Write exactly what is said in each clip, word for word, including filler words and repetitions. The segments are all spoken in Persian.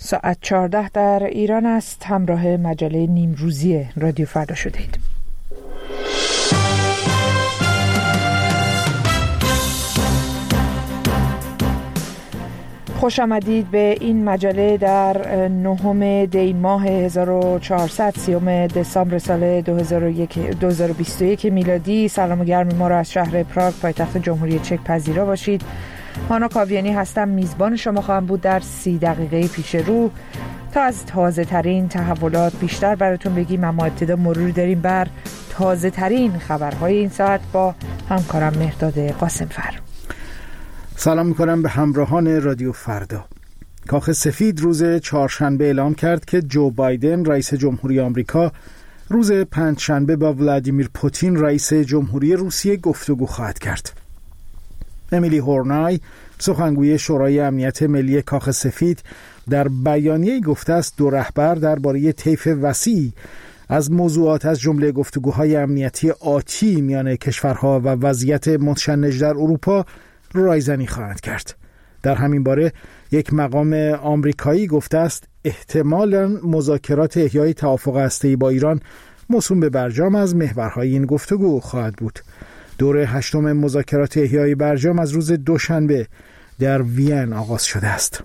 ساعت چهارده در ایران است. همراه مجله نیمروزی رادیو فردا شدید. خوش آمدید به این مجله در نهم دی ماه هزار و چهارصد سیوم دسامبر سال دو هزار و بیست و یک میلادی. سلام و گرم ما را از شهر پراگ پایتخت جمهوری چک پذیرا باشید. هانا کاویانی هستم، میزبان شما خواهم بود در سی دقیقه پیش رو تا از تازه ترین تحولات بیشتر براتون بگیم. اما ابتدا مروری داریم بر تازه ترین خبرهای این ساعت با همکارم مهرداد قاسمفر. سلام میکنم به همراهان رادیو فردا. کاخ سفید روز چهارشنبه اعلام کرد که جو بایدن رئیس جمهوری آمریکا روز پنجشنبه با ولادیمیر پوتین رئیس جمهوری روسیه گفتگو خواهد کرد. امیلی هورنای سخنگوی شورای امنیت ملی کاخ سفید در بیانیه‌ای گفته است دو رهبر درباره طیف وسیعی از موضوعات از جمله گفتگوهای امنیتی آتی میان کشورها و وضعیت متشنج در اروپا رایزنی خواهند کرد. در همین باره یک مقام آمریکایی گفته است احتمالاً مذاکرات احیای توافق هسته‌ای با ایران موسوم به برجام از محورهای این گفتگو خواهد بود. دور هشتم مذاکرات احیای برجام از روز دوشنبه در وین آغاز شده است.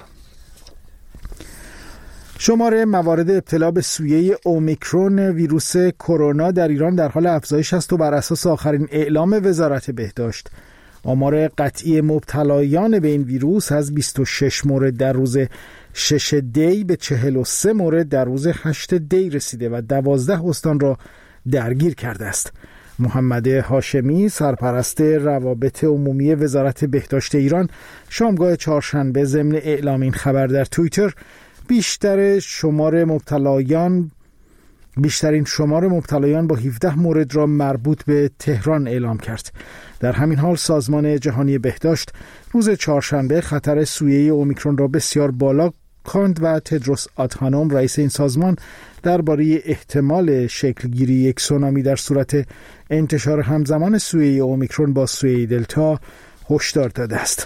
شمار موارد ابتلا به سویه اومیکرون ویروس کرونا در ایران در حال افزایش است و بر اساس آخرین اعلام وزارت بهداشت آمار قطعی مبتلایان به این ویروس از بیست و شش مورد در روز شش دی به چهل و سه مورد در روز هشت دی رسیده و دوازده استان را درگیر کرده است. محمد هاشمی سرپرست روابط عمومی وزارت بهداشت ایران شامگاه چهارشنبه ضمن اعلام این خبر در توییتر بیشتر شمار مبتلایان بیشترین شمار مبتلایان با هفده مورد را مربوط به تهران اعلام کرد. در همین حال سازمان جهانی بهداشت روز چهارشنبه خطر سویه اومیکرون را بسیار بالا خواند و تدروس آدهانوم رئیس این سازمان درباره احتمال شکلگیری یک سونامی در صورت انتشار همزمان سویه اومیکرون با سویه دلتا هشدار داده است.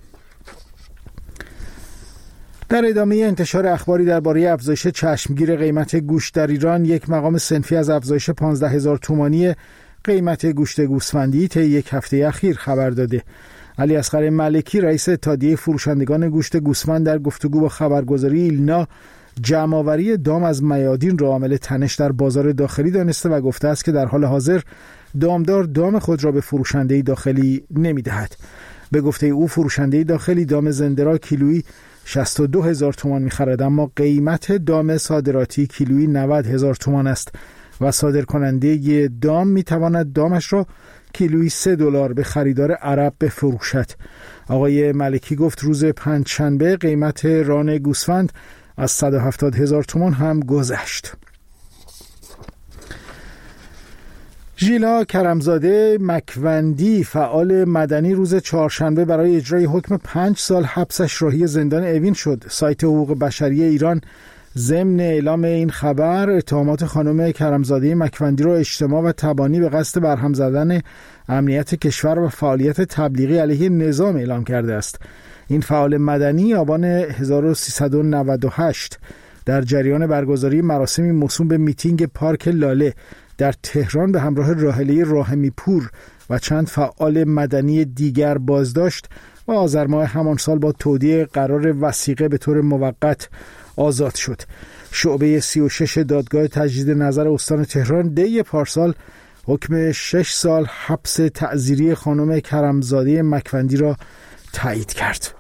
در ادامه انتشار اخباری درباره افزایش چشمگیر قیمت گوشت در ایران، یک مقام صنفی از افزایش پانزده هزار تومانی قیمت گوشت گوسفندی طی یک هفته اخیر خبر داده. علی اصغر ملکی رئیس اتحادیه فروشندگان گوشت گوسفند در گفتگو با خبرگزاری ایلنا جمع‌آوری دام از میادین را عامل تنش در بازار داخلی دانسته و گفته است که در حال حاضر دامدار دام خود را به فروشنده داخلی نمی‌دهد. به گفته او فروشنده داخلی دام زنده را کیلویی شصت و دو هزار تومان می‌خرد، اما قیمت دام صادراتی کیلویی نود هزار تومان است و صادرکننده دام می‌تواند دامش را کیلویی سه دلار به خریدار عرب بفروشد. آقای ملکی گفت روز پنجشنبه قیمت ران گوسفند از صد و هفتاد هزار تومان هم گذشت. ژیلا کرمزاده مکوندی فعال مدنی روز چهارشنبه برای اجرای حکم پنج سال حبسش راهی زندان اوین شد. سایت حقوق بشری ایران ضمن اعلام این خبر اتهامات خانم کرمزاده مکوندی را اجتماع و تبانی به قصد برهم زدن امنیت کشور و فعالیت تبلیغی علیه نظام اعلام کرده است. این فعال مدنی آبان هزار و سیصد و نود و هشت در جریان برگزاری مراسمی موسوم به میتینگ پارک لاله در تهران به همراه راحله راهمی پور و چند فعال مدنی دیگر بازداشت و آذر ماه همان سال با تودیع قرار وثیقه به طور موقت آزاد شد. شعبه سی و شش دادگاه تجدید نظر استان تهران دی پارسال حکم شش سال حبس تعزیری خانم کرمزاده مکوندی را تایید کرد.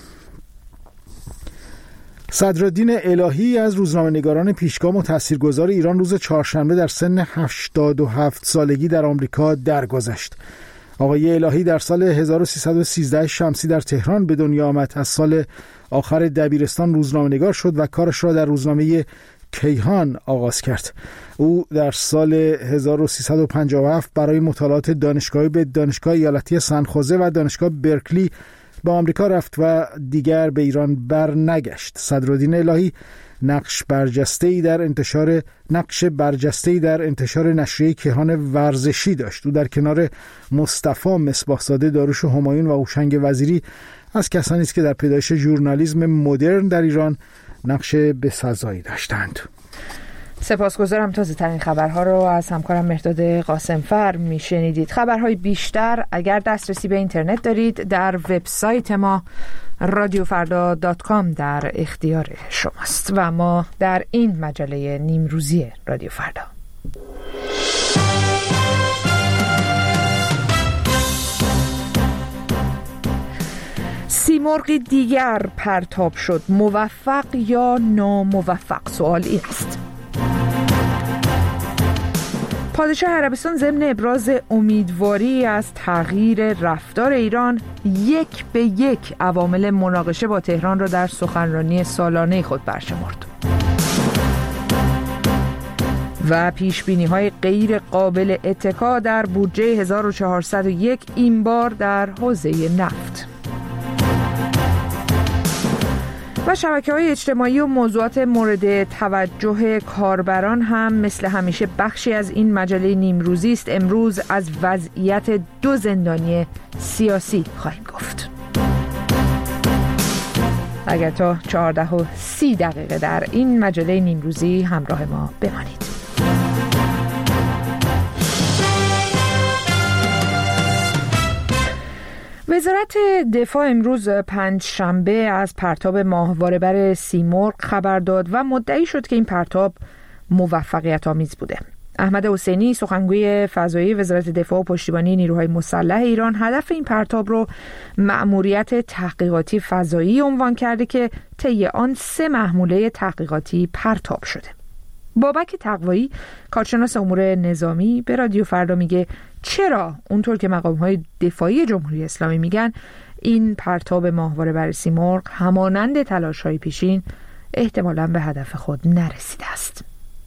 صدرالدین الهی از روزنامه‌نگاران پیشگام و تاثیرگذار ایران روز چهارشنبه در سن هشتاد و هفت سالگی در آمریکا درگذشت. آقای الهی در سال هزار و سیصد و سیزده شمسی در تهران به دنیا آمد. از سال آخر دبیرستان روزنامه‌نگار شد و کارش را در روزنامه کیهان آغاز کرد. او در سال هزار و سیصد و پنجاه و هفت برای مطالعات دانشگاهی به دانشگاه ایالتی سن‌خوزه و دانشگاه برکلی به آمریکا رفت و دیگر به ایران بر نگشت. صدرالدین الهی نقش برجسته‌ای در انتشار نقش برجسته‌ای در انتشار نشریه کیهان ورزشی داشت. او در کنار مصطفی مصباح‌زاده داروش همایون و هوشنگ وزیری از کسانی است که در پیدایش ژورنالیسم مدرن در ایران نقش بسزایی داشتند. سپاسگزارم. تازه ترین خبرها رو از همکارم مهرداد قاسمفر میشنیدید. خبرهای بیشتر اگر دسترسی به اینترنت دارید در وبسایت ما رادیو فردا دات کام در اختیار شماست. و ما در این مجله نیمروزی رادیو فردا سیمرغی دیگر پرتاب شد. موفق یا ناموفق؟ سوال این است. پادشاه عربستان ضمن ابراز امیدواری از تغییر رفتار ایران یک به یک عوامل مناقشه با تهران را در سخنرانی سالانه خود برشمرد و پیشبینی‌های غیر قابل اتکا در بودجه هزار و چهارصد و یک این بار در حوزه نفت. و شبکه‌های اجتماعی و موضوعات مورد توجه کاربران هم مثل همیشه بخشی از این مجله نیمروزی است. امروز از وضعیت دو زندانی سیاسی خواهیم گفت. اگر تا چهارده و سی دقیقه در این مجله نیمروزی همراه ما بمانید. وزارت دفاع امروز پنجشنبه از پرتاب ماهواره بر سیمرغ خبر داد و مدعی شد که این پرتاب موفقیت آمیز بوده. احمد حسینی سخنگوی فضایی وزارت دفاع و پشتیبانی نیروهای مسلح ایران هدف این پرتاب رو مأموریت تحقیقاتی فضایی عنوان کرده که طی آن سه محموله تحقیقاتی پرتاب شده. بابک تقوایی کارشناس امور نظامی به رادیو فردا میگه چرا اونطور که مقام‌های دفاعی جمهوری اسلامی میگن این پرتاب ماهواره بر سیمرغ همانند تلاش‌های پیشین احتمالاً به هدف خود نرسیده است.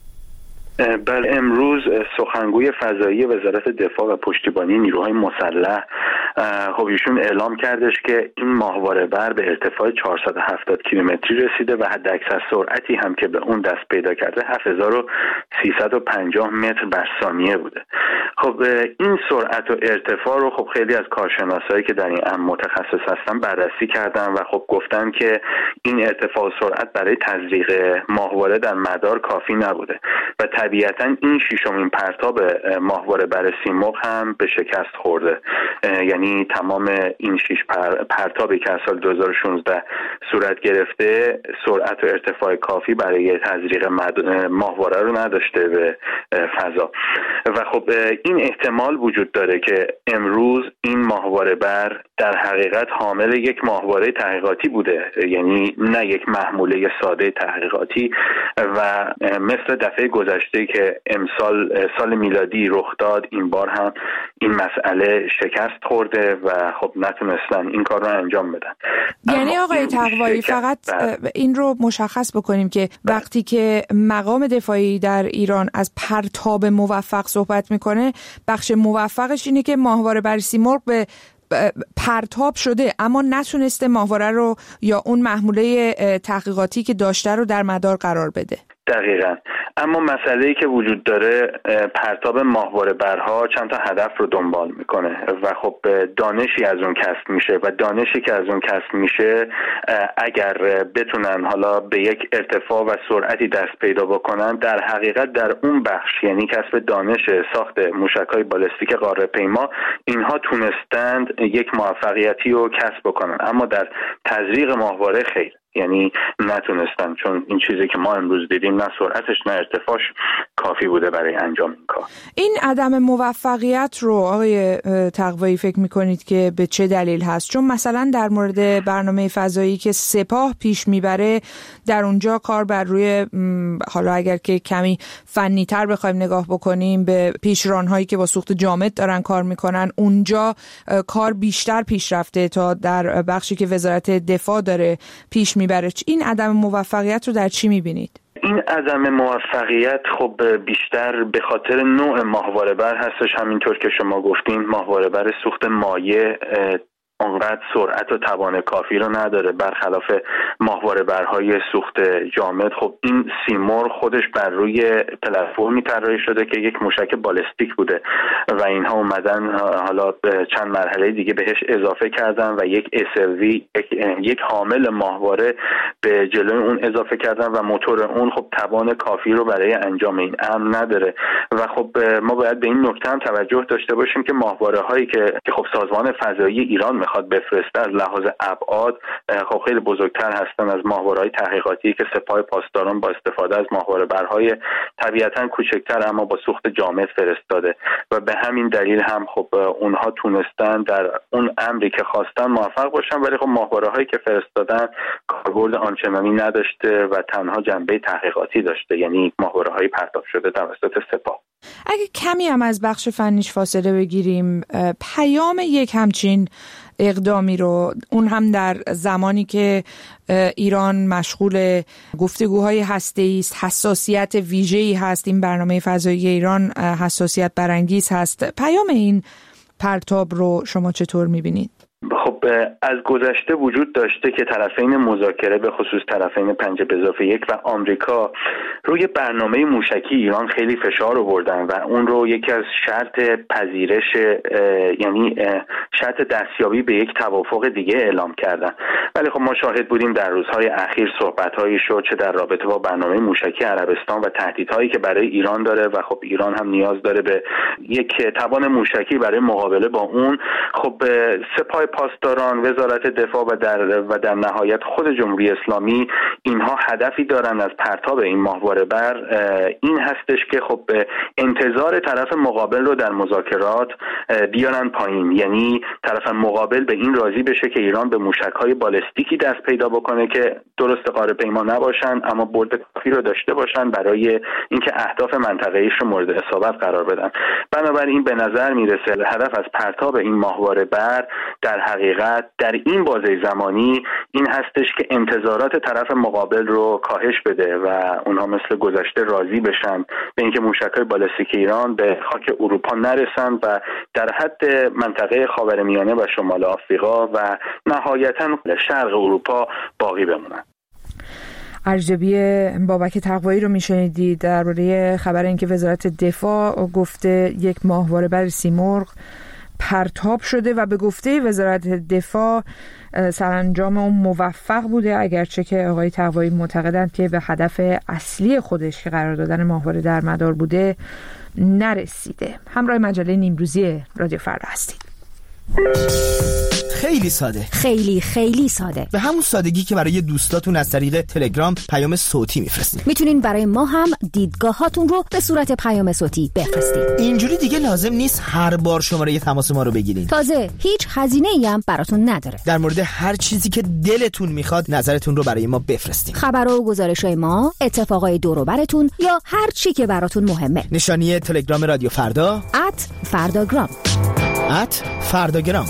بله، امروز سخنگوی فضایی وزارت دفاع و پشتیبانی نیروهای مسلح خب ایشون اعلام کردش که این ماهواره بر به ارتفاع چهارصد و هفتاد کیلومتری رسیده و حداکثر سرعتی هم که به اون دست پیدا کرده هفت هزار و سیصد و پنجاه متر بر ثانیه بوده. خب این سرعت و ارتفاع رو خب خیلی از کارشناسایی که در این امر متخصص هستن بررسی کردن و خب گفتن که این ارتفاع و سرعت برای تزریق ماهواره در مدار کافی نبوده و طبیعتاً این ششمین پرتاب ماهواره بر سیمرغ هم به شکست خورده. یعنی تمام این شش پر... پرتابی که از سال دو هزار و شانزده صورت گرفته سرعت و ارتفاع کافی برای تزریق مد... ماهواره رو نداشته به فضا و خب این احتمال وجود داره که امروز این ماهواره بر در حقیقت حامل یک ماهواره تحقیقاتی بوده، یعنی نه یک محموله ساده تحقیقاتی و مثل دفعه گذشته که امسال سال میلادی رخ داد این بار هم این مسئله شکست خورده و خب نتونستن این کار رو انجام بدن. یعنی آقای تقوایی فقط این رو مشخص بکنیم که وقتی که مقام دفاعی در ایران از پرتاب موفق صحبت میکنه بخش موفقش اینه که ماهواره بر سیمرغ به پرتاب شده اما نتونسته ماهواره رو یا اون محموله تحقیقاتی که داشته رو در مدار قرار بده. دقیقاً. اما مسئله‌ای که وجود داره پرتاب ماهواره برها چند تا هدف رو دنبال میکنه و خب دانشی از اون کسب میشه و دانشی که از اون کسب میشه اگر بتونن حالا به یک ارتفاع و سرعتی دست پیدا بکنن در حقیقت در اون بخش یعنی کسب دانش ساخت موشک‌های بالستیک قاره پیما اینها تونستند یک موفقیتی رو کسب بکنن اما در تزریق ماهواره خیر، یعنی نتونستن، چون این چیزی که ما امروز دیدیم نه سرعتش نه ارتفاعش کافی بوده برای انجام این کار. این عدم موفقیت رو آقای تقوایی فکر میکنید که به چه دلیل هست؟ چون مثلا در مورد برنامه فضایی که سپاه پیش میبره در اونجا کار بر روی حالا اگر که کمی فنی تر بخوایم نگاه بکنیم به پیشرانهایی که با سوخت جامد دارن کار میکنن اونجا کار بیشتر پیش رفته تا در بخشی که وزارت دفاع داره پیش میبره. این عدم موفقیت رو در چی میبینید؟ این عدم موفقیت خب بیشتر به خاطر نوع ماهواره بر هستش. همینطور که شما گفتین ماهواره بر سوخت مایع اونقدر سرعت و توان کافی رو نداره، برخلاف ماهواره برهای سوخت جامد. خب این سیمرغ خودش بر روی پلتفرمی طراحی شده که یک موشک بالستیک بوده و اینها اومدن حالا چند مرحله دیگه بهش اضافه کردن و یک اس ال وی یک, یک حامل ماهواره به جلوی اون اضافه کردن و موتور اون خب توان کافی رو برای انجام این امر نداره و خب ما باید به این نکته هم توجه داشته باشیم که ماهواره هایی که خب سازمان فضایی ایران میخواد بفرسته از لحاظ ابعاد خب خیلی بزرگتر هستن از ماهواره های تحقیقاتی که سپاه پاسداران با استفاده از ماهواره برهای طبیعتاً کوچکتر اما با سوخت جامد فرستاده و به همین دلیل هم خب اونها تونستن در اون امری که خواستن موفق باشن، ولی خب ماهواره هایی که فرستادن کاربرد آنچنانی نداشته و تنها جنبه تحقیقاتی داشته، یعنی ماهواره های پرتاب شده توسط سپاه. اگه کمی هم از بخش فنیش فاصله بگیریم، پیام یک همچین اقدامی رو، اون هم در زمانی که ایران مشغول گفتگوهای هسته‌ای است، حساسیت ویژه‌ای هست، این برنامه فضایی ایران حساسیت برانگیز هست، پیام این پرتاب رو شما چطور می‌بینید؟ خب از گذشته وجود داشته که طرفین مذاکره به خصوص طرفین پنج به اضافه یک و آمریکا روی برنامه موشکی ایران خیلی فشار آوردن و اون رو یکی از شرط پذیرش یعنی شرط دستیابی به یک توافق دیگه اعلام کردن. ولی خب ما شاهد بودیم در روزهای اخیر صحبت‌هایی شد چه در رابطه با برنامه موشکی عربستان و تهدیدهایی که برای ایران داره و خب ایران هم نیاز داره به یک توان موشکی برای مقابله با اون. خب سپاه پاسداران، وزارت دفاع و در و در نهایت خود جمهوری اسلامی اینها هدفی دارن از پرتاب این ماهواره بر این هستش که خب انتظار طرف مقابل رو در مذاکرات بیارن پایین، یعنی طرف مقابل به این راضی بشه که ایران به موشک‌های بالستیکی دست پیدا بکنه که درست قاره پیما نباشن اما برد کافی رو داشته باشن برای اینکه اهداف منطقه‌ایش رو مورد اصابت قرار بدن. بنابراین به نظر میرسه هدف از پرتاب این ماهواره بر در حقیقت در این بازه زمانی این هستش که انتظارات طرف مقابل رو کاهش بده و اونها مثل گذشته راضی بشن به اینکه موشک‌های بالستیک ایران به خاک اروپا نرسن و در حد منطقه خاورمیانه و شمال آفریقا و نهایتاً شرق اروپا باقی بمونن. ارجبی بابک تقوایی رو میشنیدید درباره خبر اینکه وزارت دفاع گفته یک ماهواره بر سیمرغ پرتاب شده و به گفته وزارت دفاع سرانجام اون موفق بوده، اگرچه که آقای تقوایی معتقدند که به هدف اصلی خودش که قرار دادن ماهواره در مدار بوده نرسیده. همراه مجله نیمروزی رادیو فردا هستید. خیلی ساده، خیلی خیلی ساده، به همون سادگی که برای دوستاتون از طریق تلگرام پیام صوتی میفرستید. میتونین برای ما هم دیدگاهاتون رو به صورت پیام صوتی بفرستید. اینجوری دیگه لازم نیست هر بار شماره تماس ما رو بگیرین. تازه هیچ هزینه‌ای هم براتون نداره. در مورد هر چیزی که دلتون میخواد نظرتون رو برای ما بفرستین. خبر و گزارش‌های ما، اتفاقای دور و براتون یا هر چی که براتون مهمه. نشانی تلگرام رادیو فردا ات فرداگرام ات فرداگرام.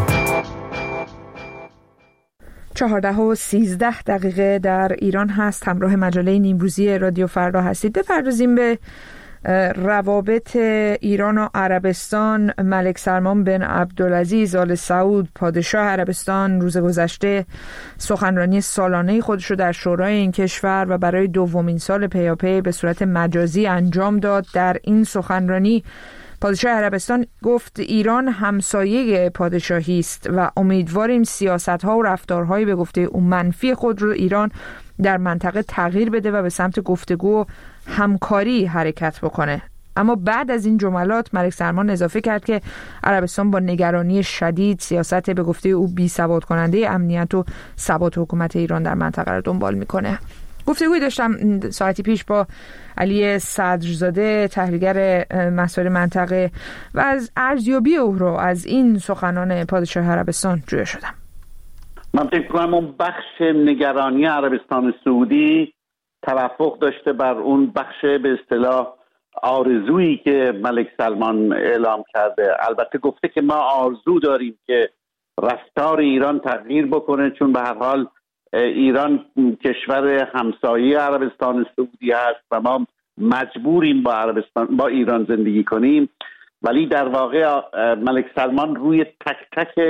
چهارده و سیزده دقیقه در ایران هست. همراه مجله نیمروزی رادیو فردا هستید. بپردازیم به روابط ایران و عربستان. ملک سلمان بن عبدالعزیز آل سعود پادشاه عربستان روز گذشته سخنرانی سالانه خودش رو در شورای این کشور و برای دومین سال پیاپی به صورت مجازی انجام داد. در این سخنرانی پادشاه عربستان گفت ایران همسایه پادشاهی است و امیدواریم سیاست‌ها و رفتارهای به گفته او منفی خود رو ایران در منطقه تغییر بده و به سمت گفتگو و همکاری حرکت بکنه. اما بعد از این جملات ملک سلمان اضافه کرد که عربستان با نگرانی شدید سیاست به گفته او بی‌ثبات کننده امنیت و ثبات حکومت ایران در منطقه را دنبال میکنه. گفتگویی داشتم ساعتی پیش با علی صدرزاده تحلیلگر مسائل منطقه و از ارزیابی او رو از این سخنان پادشاه عربستان جویا شدم. من فکر کنم اون بخش نگرانی عربستان سعودی توافق داشته بر اون بخش به اصطلاح آرزویی که ملک سلمان اعلام کرده. البته گفته که ما آرزو داریم که رفتار ایران تغییر بکنه، چون به هر حال ایران کشور همسایه عربستان سعودی هست و ما مجبوریم با عربستان با ایران زندگی کنیم. ولی در واقع ملک سلمان روی تک تک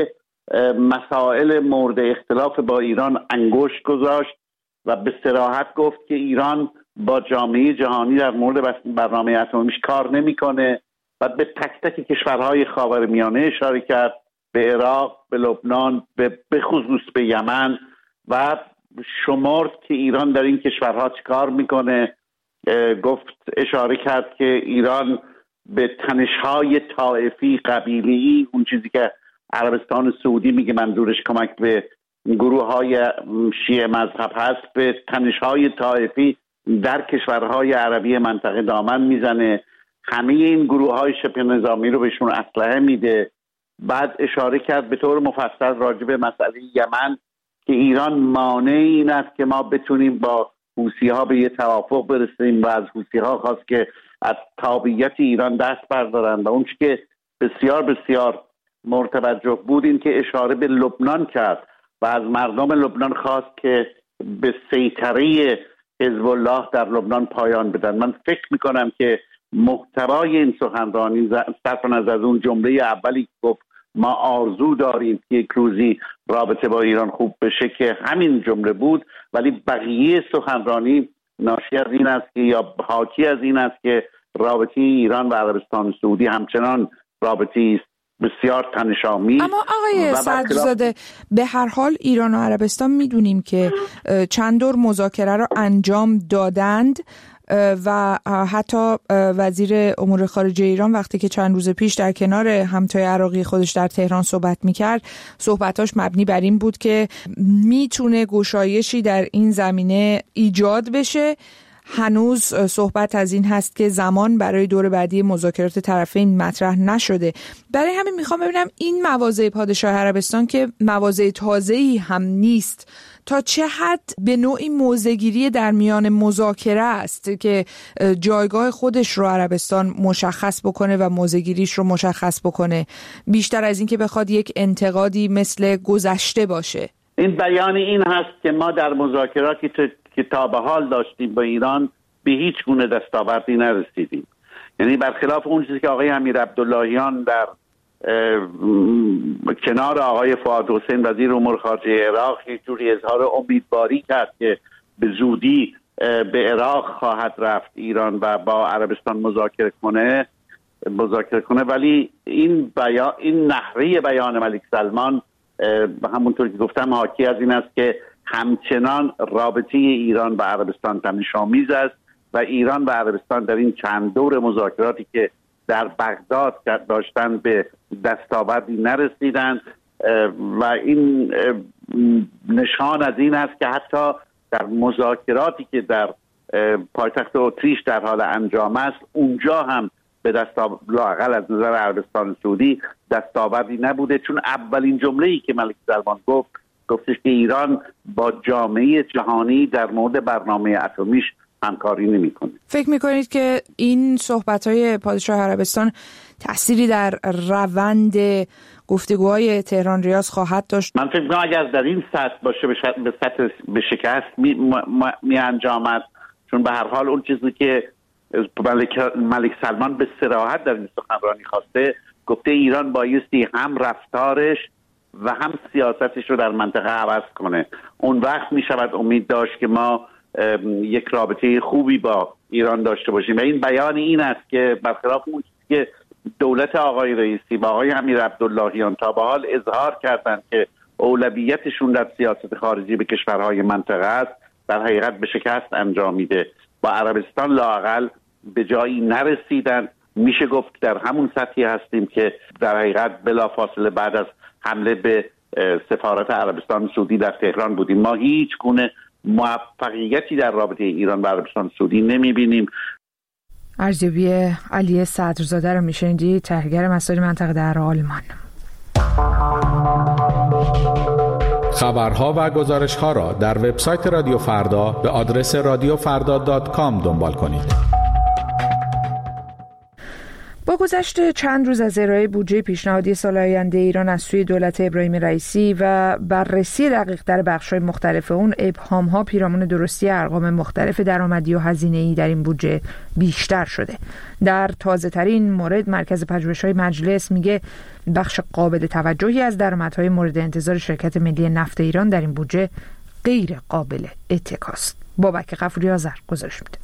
مسائل مورد اختلاف با ایران انگشت گذاشت و به صراحت گفت که ایران با جامعه جهانی در مورد برنامه اتمیش کار نمیکنه و به تک تک کشورهای خاورمیانه اشاره کرد، به عراق، به لبنان، به خصوص به یمن و شمرد که ایران در این کشورها چه کار میکنه. گفت اشاره کرد که ایران به تنش‌های طائفی قبیله‌ای، اون چیزی که عربستان سعودی میگه منظورش کمک به گروه‌های شیعه مذهب هست، به تنش‌های طائفی در کشورهای عربی منطقه دامن میزنه، همه این گروه‌های شبه نظامی رو بهشون اسلحه میده. بعد اشاره کرد به طور مفصل راجع به مسئله یمن که ایران مانع این است که ما بتونیم با حوثی‌ها به یه توافق برسیم و از حوثی‌ها خواست که از تابعیت ایران دست بردارن. و اون چیزی که بسیار بسیار مرتبط بود این که اشاره به لبنان کرد و از مردم لبنان خواست که به سیطره حزب الله در لبنان پایان بدن. من فکر میکنم که محتوای این سخنرانی صرف نظر از اون جمله اولی گفت ما آرزو داریم که یک روزی رابطه با ایران خوب بشه که همین جمله بود، ولی بقیه سخنرانی ناشی از این است که یا حاکی از این است که رابطه ایران و عربستان سعودی همچنان رابطه است بسیار تنش‌آمیز. اما آقای صدرزاده به هر حال ایران و عربستان میدونیم که چند دور مذاکره را انجام دادند و حتی وزیر امور خارجه ایران وقتی که چند روز پیش در کنار همتای عراقی خودش در تهران صحبت میکرد، صحبتاش مبنی بر این بود که میتونه گشایشی در این زمینه ایجاد بشه. هنوز صحبت از این هست که زمان برای دور بعدی مذاکرات طرفین مطرح نشده. برای همین میخوام ببینم این مواضع پادشاه عربستان که مواضع تازه‌ای هم نیست، تا چه حد به نوعی موضع‌گیری در میان مذاکره است که جایگاه خودش رو عربستان مشخص بکنه و موضع‌گیریش رو مشخص بکنه، بیشتر از این که بخواد یک انتقادی مثل گذشته باشه. این بیان این هست که ما در مذاکراتی که تا به حال داشتیم با ایران به هیچ گونه دستاوردی نرسیدیم. یعنی برخلاف اون چیزی که آقای امیر عبداللهیان در کنار آقای فؤاد حسین وزیر امور خارجه عراق یک جوری اظهار امیدواری کرد که به زودی به عراق خواهد رفت ایران و با عربستان مذاکره کنه مذاکره کنه ولی این بیان، این نحوه بیان ملک سلمان همونطور که گفتم حاکی از این است که همچنان رابطه ایران و عربستان تنش‌آمیز است و ایران و عربستان در این چند دور مذاکراتی که در بغداد داشتن به دستاوردی نرسیدند و این نشان از این است که حتی در مذاکراتی که در پایتخت اتریش در حال انجام است اونجا هم به دستاورد لااقل از نظر عربستان سعودی دستاوردی نبوده، چون اولین جمله‌ای که ملک سلمان گفت گفتش که ایران با جامعه جهانی در مورد برنامه اتمیش همکاری نمی‌کنه. فکر می‌کنید که این صحبت‌های پادشاه عربستان تأثیری در روند گفتگوهای تهران ریاض خواهد داشت؟ من فکر می‌کنم اگر در این سطح باشه به سطح به شکست می, می انجامد، چون به هر حال اون چیزی که ملک, ملک سلمان به صراحت در این سخنرانی خواسته، گفته ایران بایستی هم رفتارش و هم سیاستش رو در منطقه عوض کنه. اون وقت می شود امید داشت که ما یک رابطه خوبی با ایران داشته باشیم و این بیان این است که برخلاف اون چیزی که دولت آقای رئیسی و آقای امیر عبداللهیان تا به حال اظهار کردند که اولویتشون در سیاست خارجی به کشورهای منطقه است، در حقیقت به شکست انجامیده. با عربستان لااقل به جایی نرسیدن. میشه گفت در همون سطحی هستیم که در حقیقت بلافاصله بعد از حمله به سفارت عربستان سعودی در تهران بودیم. ما هیچ گونه موفقیتی در رابطه ایران و عربستان سعودی نمیبینیم. ارزیابی علی صدرزاده رو میشنیدی، تحلیلگر مسائل منطقه در آلمان. خبرها و گزارش‌ها را در وبسایت رادیو فردا به آدرس رادیو فردا دات کام دنبال کنید. با گذشت چند روز از ارائه بودجه پیشنهادی سال آینده ایران از سوی دولت ابراهیم رئیسی و بررسی دقیق در بخش‌های مختلف اون، ابهام‌ها پیرامون درستی ارقام مختلف درآمدی و هزینه‌ای در این بودجه بیشتر شده. در تازه‌ترین مورد مرکز پژوهش‌های مجلس میگه بخش قابل توجهی از درآمدهای مورد انتظار شرکت ملی نفت ایران در این بودجه غیر قابل اتکاست. بابک غفوری آذر گزارش میده.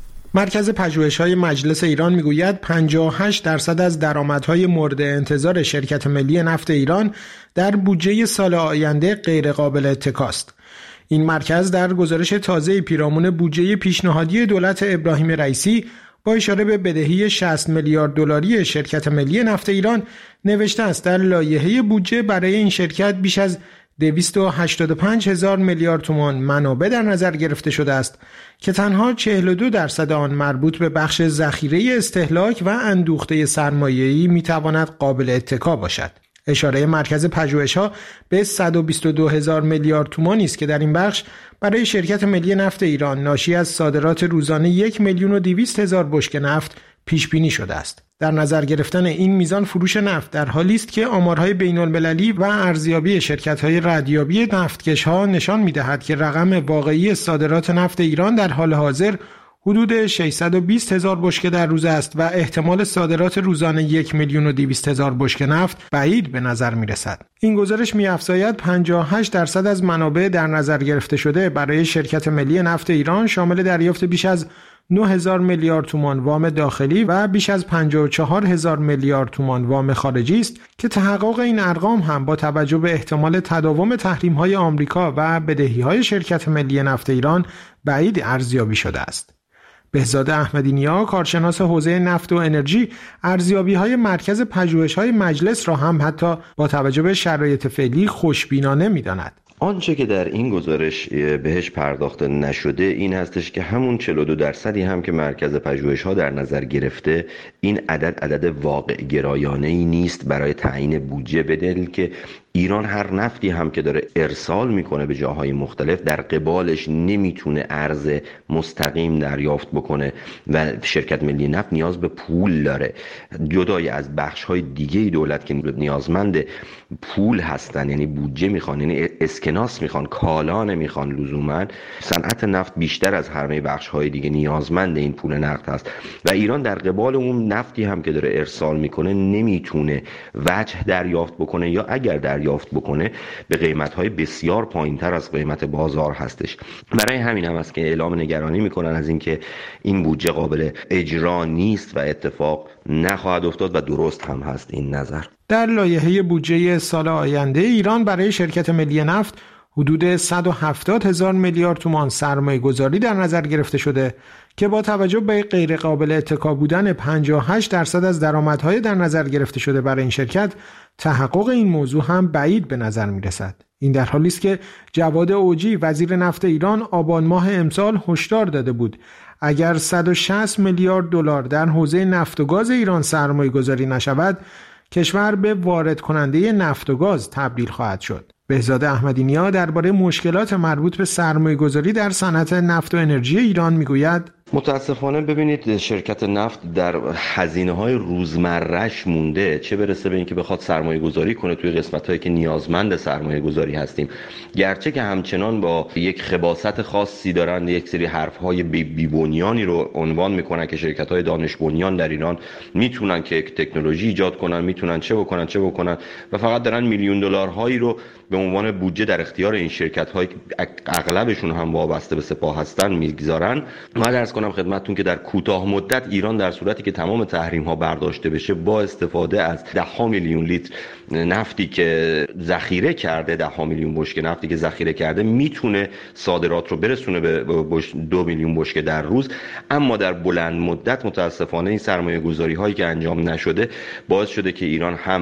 مرکز پژوهش‌های مجلس ایران میگوید پنجاه و هشت درصد از درآمدهای مورد انتظار شرکت ملی نفت ایران در بودجه سال آینده غیر قابل اتکاست. این مرکز در گزارش تازه پیرامون بودجه پیشنهادی دولت ابراهیم رئیسی با اشاره به بدهی شصت میلیارد دلاری شرکت ملی نفت ایران نوشته است در لایحه بودجه برای این شرکت بیش از دویست و هشتاد و پنج هزار میلیارد تومان منابع در نظر گرفته شده است که تنها چهل و دو درصد آن مربوط به بخش ذخیره استهلاک و اندوخته سرمایه‌ای میتواند قابل اتکا باشد. اشاره مرکز پژوهش‌ها به صد و بیست و دو هزار میلیارد تومانی است که در این بخش برای شرکت ملی نفت ایران ناشی از صادرات روزانه یک میلیون و دویست هزار بشکه نفت پیش بینی شده است. در نظر گرفتن این میزان فروش نفت در حالی است که آمارهای بین‌المللی و ارزیابی شرکت‌های ردیابی نفتکش‌ها نشان می‌دهد که رقم واقعی صادرات نفت ایران در حال حاضر حدود ششصد و بیست هزار بشکه در روز است و احتمال صادرات روزانه یک میلیون و دویست هزار بشکه نفت بعید به نظر می‌رسد. این گزارش می‌افزاید پنجاه و هشت درصد از منابع در نظر گرفته شده برای شرکت ملی نفت ایران شامل دریافت بیش از نه هزار میلیارد تومان وام داخلی و بیش از پنجاه و چهار هزار میلیارد تومان وام خارجی است که تحقق این ارقام هم با توجه به احتمال تداوم تحریم‌های آمریکا و بدهی‌های شرکت ملی نفت ایران بعید ارزیابی شده است. بهزاد احمدی‌نیا، کارشناس حوزه نفت و انرژی، ارزیابی‌های مرکز پژوهش‌های مجلس را هم حتی با توجه به شرایط فعلی خوشبینانه می‌داند. آنچه که در این گزارش بهش پرداخته نشده این هستش که همون چهل و دو درصدی هم که مرکز پژوهش‌ها در نظر گرفته این عدد عدد واقع گرایانه‌ای نیست برای تعیین بودجه، به دلیل که ایران هر نفتی هم که داره ارسال میکنه به جاهای مختلف در قبالش نمیتونه ارز مستقیم دریافت بکنه و شرکت ملی نفت نیاز به پول داره. جدای از بخش‌های دیگه دولت که نیازمند پول هستن، یعنی بودجه میخوان، یعنی اسکناس میخوان، کالا نمیخوان لزوما، صنعت نفت بیشتر از همه بخش‌های دیگه نیازمند این پول نقد هست و ایران در قبال اون نفتی هم که داره ارسال میکنه نمیتونه وجه دریافت بکنه یا اگر در دریافت بکنه به قیمت‌های بسیار پایین‌تر از قیمت بازار هستش. برای همین هم است که اعلام نگرانی میکنن از اینکه این بودجه قابل اجرا نیست و اتفاق نخواهد افتاد و درست هم هست این نظر. در لایحه بودجه سال آینده ایران برای شرکت ملی نفت حدود صد و هفتاد هزار میلیارد تومان سرمایه گذاری در نظر گرفته شده که با توجه به غیر قابل اتکا بودن پنجاه و هشت درصد از درآمدهای در نظر گرفته شده برای این شرکت، تحقق این موضوع هم بعید به نظر می رسد. این در حالی است که جواد اوجی وزیر نفت ایران آبان ماه امسال هشدار داده بود اگر صد و شصت میلیارد دلار در حوزه نفت و گاز ایران سرمایه گذاری نشود، کشور به وارد کننده نفت و گاز تبدیل خواهد شد. بهزاد احمدی‌نیا درباره مشکلات مربوط به سرمایه‌گذاری در صنعت نفت و انرژی ایران میگوید: متاسفانه ببینید شرکت نفت در هزینه‌های روزمره‌اش مونده، چه برسه به اینکه بخواد سرمایه گذاری کنه توی قسمت‌هایی که نیازمند سرمایه گذاری هستیم، گرچه که همچنان با یک خباثت خاصی دارن یک سری حرف‌های بی‌بنیانی رو عنوان میکنن که شرکت‌های دانش بنیان در ایران میتونن که تکنولوژی ایجاد کنن، میتونن چه بکنن چه بکنن و فقط دارن میلیون دلارهایی رو به عنوان بودجه در اختیار این شرکت‌هایی که اغلبشون هم وابسته به سپاه هستن میگذارن. ما درس کنم خدمتتون که در کوتاه مدت ایران در صورتی که تمام تحریم ها برداشته بشه با استفاده از ده ها میلیون لیتر نفتی که ذخیره کرده، ده ها میلیون بشکه نفتی که ذخیره کرده، میتونه صادرات رو برسونه به دو میلیون بشکه در روز. اما در بلند مدت متاسفانه این سرمایه گذاری هایی که انجام نشده باعث شده که ایران هم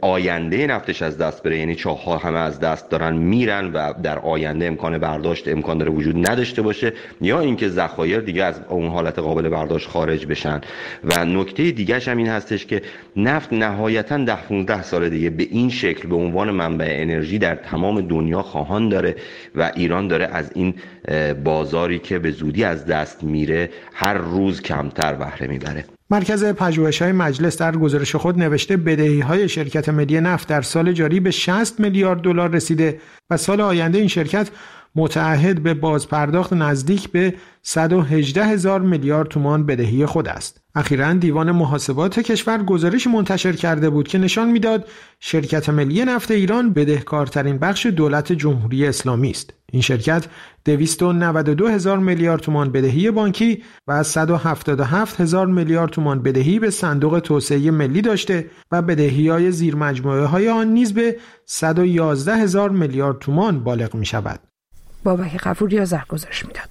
آینده نفتش از دست بره، یعنی چاه‌ها همه از دست دارن میرن و در آینده امکان برداشت امکان داره وجود نداشته باشه، یا اینکه ذخایر دیگه از اون حالت قابل برداشت خارج بشن. و نکته دیگه‌ش هم این هستش که نفت نهایتاً ده پانزده سال دیگه به این شکل به عنوان منبع انرژی در تمام دنیا خواهان داره و ایران داره از این بازاری که به زودی از دست میره هر روز کمتر بهره میبره. مرکز پژوهش‌های مجلس در گزارش خود نوشته بدهی‌های شرکت ملی نفت در سال جاری به شصت میلیارد دلار رسیده و سال آینده این شرکت متعهد به بازپرداخت نزدیک به صد و هجده هزار میلیارد تومان بدهی خود است. اخیراً دیوان محاسبات کشور گزارشی منتشر کرده بود که نشان میداد شرکت ملی نفت ایران بدهکارترین بخش دولت جمهوری اسلامی است. این شرکت دویست و نود و دو هزار میلیارد تومان بدهی بانکی و صد و هفتاد و هفت هزار میلیارد تومان بدهی به صندوق توسعه ملی داشته و بدهی‌های زیر مجموعه‌های آن نیز به صد و یازده هزار میلیارد تومان بالغ می‌شود. بابک غفوری آذر گزارش میداد.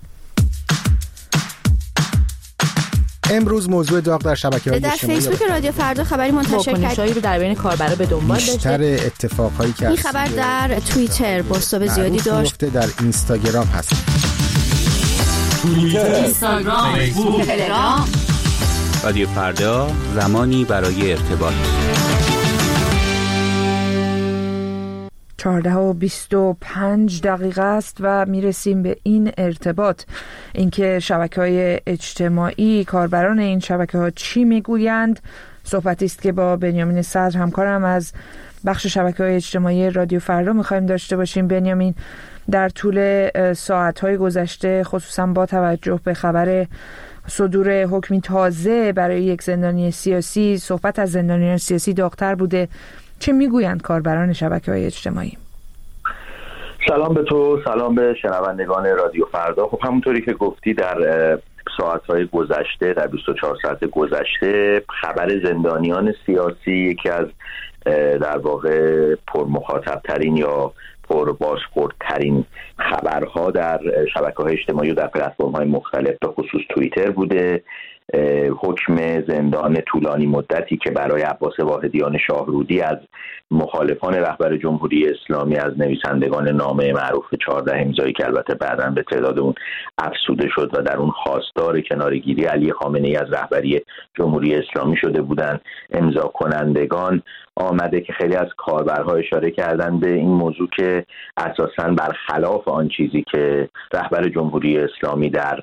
امروز موضوع داغ در شبکه‌های در فیسبوک رادیو فردا خبری منتشر کرد رو در بین کاربرا به دنبال داشته. بیشتر اتفاقایی که این خبر در توییتر بازتاب زیادی داشت. در اینستاگرام هست. توییتر، اینستاگرام، فیسبوک، تلگرام. رادیو فردا، زمانی برای ارتباط. چهارده و بیست و پنج دقیقه است و میرسیم به این ارتباط، اینکه شبکه‌های اجتماعی، کاربران این شبکه‌ها چی میگویند. صحبتی است که با بنیامین صدر همکارم از بخش شبکه‌های اجتماعی رادیو فردا می‌خوایم داشته باشیم. بنیامین، در طول ساعت‌های گذشته خصوصا با توجه به خبر صدور حکمی تازه برای یک زندانی سیاسی، صحبت از زندانیان سیاسی داغ‌تر بوده. چه میگویند کاربران شبکه‌های اجتماعی؟ سلام به تو، سلام به شنوندگان رادیو فردا. خب همونطوری که گفتی در ساعت‌های گذشته، در بیست و چهار ساعت گذشته، خبر زندانیان سیاسی یکی از در واقع پرمخاطب‌ترین یا پربازخوردترین خبرها در شبکه‌های اجتماعی و در پلتفرم‌های مختلف به خصوص توییتر بوده. حکم زندان طولانی مدتی که برای عباس واحدیان شاهرودی از مخالفان رهبر جمهوری اسلامی، از نویسندگان نامه معروف چهارده امضایی که البته بعداً به تعداد اون افزوده شد و در اون خواستار کناره‌گیری علی خامنه‌ای از رهبری جمهوری اسلامی شده بودند، امضا کنندگان آمده که خیلی از کاربرها اشاره کردن به این موضوع که اساساً برخلاف آن چیزی که رهبر جمهوری اسلامی در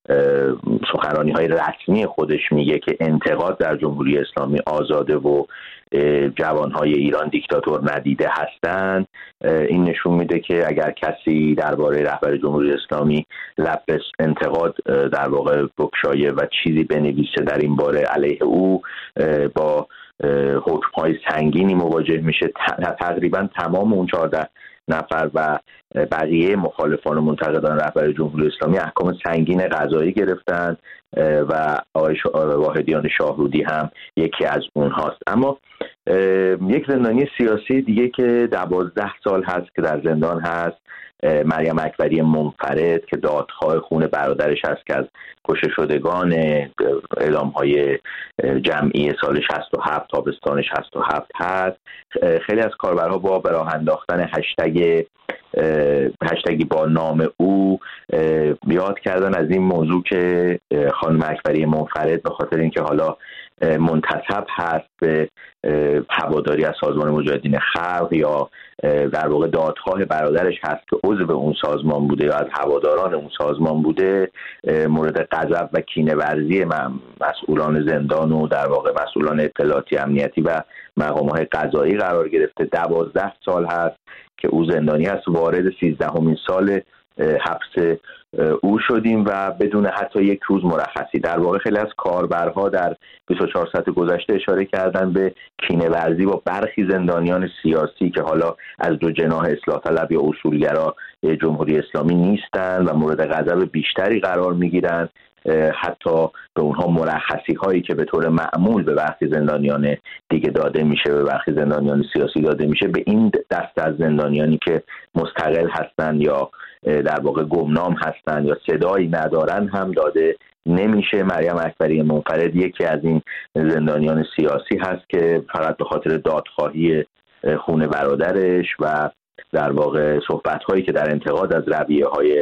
سخنرانی‌های رسمی خودش میگه که انتقاد در جمهوری اسلامی آزاده و جوانهای ایران دیکتاتور ندیده هستند، این نشون میده که اگر کسی درباره رهبر جمهوری اسلامی لب انتقاد در واقع بگشایه و چیزی بنویسه در این باره علیه او، با حکم‌های سنگینی مواجه میشه. تقریبا تمام اون چهارده نفر و بقیه مخالفان و منتقدان رهبر جمهوری اسلامی احکام سنگین قضایی گرفتند و آقای واحدیان شاهرودی هم یکی از اونهاست. اما یک زندانی سیاسی دیگه که دوازده سال هست که در زندان هست، مریم اکبری منفرد که دادخواه خون برادرش هست که از کشته شدگان اعدام‌های جمعی سال شصت و هفت، تابستان شصت و هفت هست. خیلی از کاربرها با به راه انداختن هشتگ هشتگی با نام او یاد کردن از این موضوع که خانم اکبری منفرد به خاطر اینکه حالا منتسب هست به هواداری از سازمان مجاهدین خلق یا در واقع دادخواه برادرش هست که عضو اون سازمان بوده یا از هواداران اون سازمان بوده، مورد غضب و کینه‌ورزی مسئولان زندان و در واقع مسئولان اطلاعاتی امنیتی و مقام‌های قضایی قرار گرفته. دوازده سال هست که او زندانی هست. وارد سیزدهمین سال حبس او شدیم و بدون حتی یک روز مرخصی. در واقع خیلی از کاربرها در بیست و چهار ساعت گذشته اشاره کردن به کینه‌ورزی با برخی زندانیان سیاسی که حالا از دو جناح اصلاح طلب یا اصولگرا جمهوری اسلامی نیستند و مورد غضب بیشتری قرار میگیرند. حتی به اونها مرخصی هایی که به طور معمول به برخی زندانیان دیگه داده میشه، به برخی زندانیان سیاسی داده میشه، به این دست از زندانیانی که مستقل هستند یا در واقع گمنام هستند یا صدایی ندارن هم داده نمیشه. مریم اکبری منفرد یکی از این زندانیان سیاسی هست که فقط به خاطر دادخواهی خون برادرش و در واقع صحبت هایی که در انتقاد از رویه های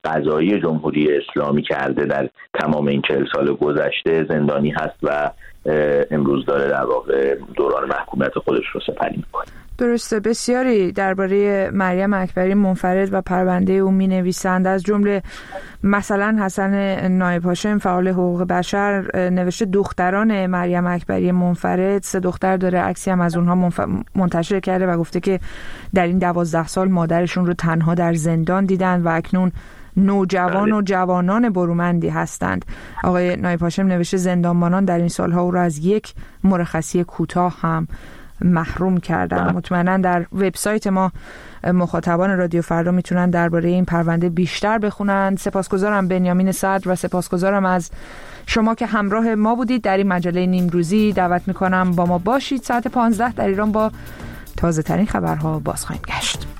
قضایی جمهوری اسلامی کرده در تمام این چهل سال گذشته زندانی هست و امروز داره در واقع دوران محکومیت خودش رو سپری میکنه. درسته. بسیاری درباره مریم اکبری منفرد و پرونده او می نویسند، از جمله مثلا حسن نایب هاشم فعال حقوق بشر نوشته دختران مریم اکبری منفرد، سه دختر داره، عکسی هم از اونها منف... منتشر کرده و گفته که در این دوازده سال مادرشون رو تنها در زندان دیدن و اکنون نوجوان و جوانان برومندی هستند. آقای نایب هاشم نوشته زندانبانان در این سالها او را از یک مرخصی کوتاه هم محروم کردن. مطمئنا در وبسایت ما مخاطبان رادیو فردا میتونن درباره این پرونده بیشتر بخونن. سپاسگزارم بنیامین صدر و سپاسگزارم از شما که همراه ما بودید در این مجله نیمروزی. دعوت میکنم با ما باشید. ساعت پانزده در ایران با تازه ترین خبرها باز خواهیم گشت.